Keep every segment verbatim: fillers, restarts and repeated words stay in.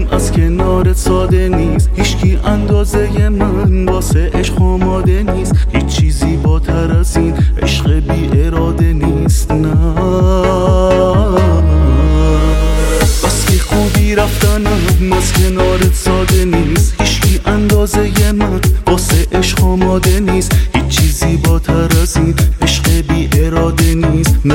از کنارت ساده نیست، هیچکی اندازه من واسه عشق آماده نیست. هیچ چیزی بالاتر از این عشق بی اراده نیست. نه بس که خوبی رفتنم از کنارت ساده نیست، هیچکی اندازه من واسه عشق آماده نیست. هیچ چیزی بالاتر از این عشق بی اراده نیست. نه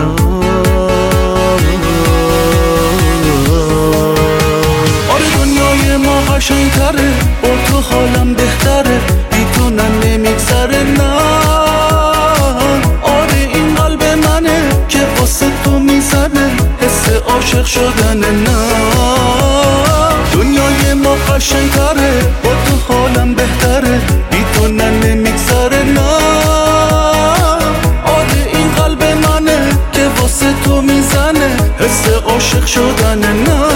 آره دنیای ما قشنگ‌تره، با تو حالم بهتره، بی تو نه نمیگذره. نه آره این قلب منه که واسه تو میزنه، حس عاشق شدنه. نه دنیای ما قشنگ‌تره، با تو حالم بهتره، بی تو نه نمیگذره. نه آره این قلب منه که واسه تو میزنه، حس عاشق شدنه. نه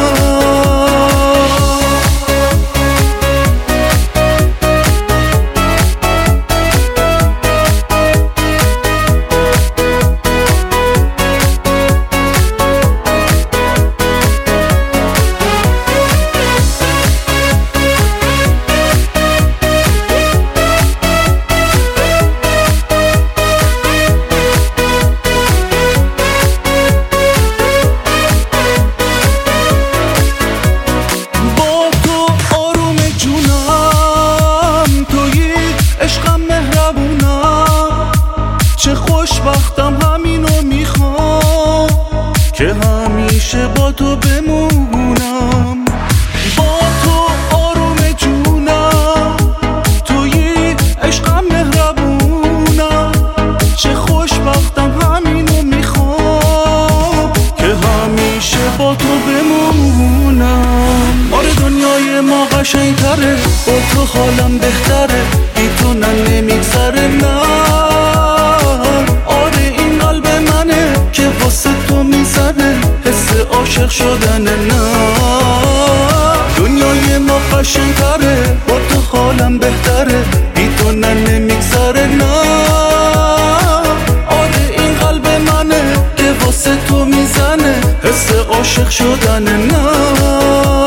چه خوشبختم، همینو میخوام که همیشه با تو بمونم. با تو آروم جونم، توی عشقم مهربونم. چه خوشبختم، همینو میخوام که همیشه با تو بمونم. آره دنیای ما قشنگ‌تره، با تو حالم بهتره، بی تو نه نمیگذره. نه واسه تو میزنه، حس عاشق شدنه. نه دنیای ما قشنگ‌تره، با تو حالم بهتره، بی تو نه نمیگذره. نه آره این قلب منه که واسه تو میزنه، حس عاشق شدنه. نه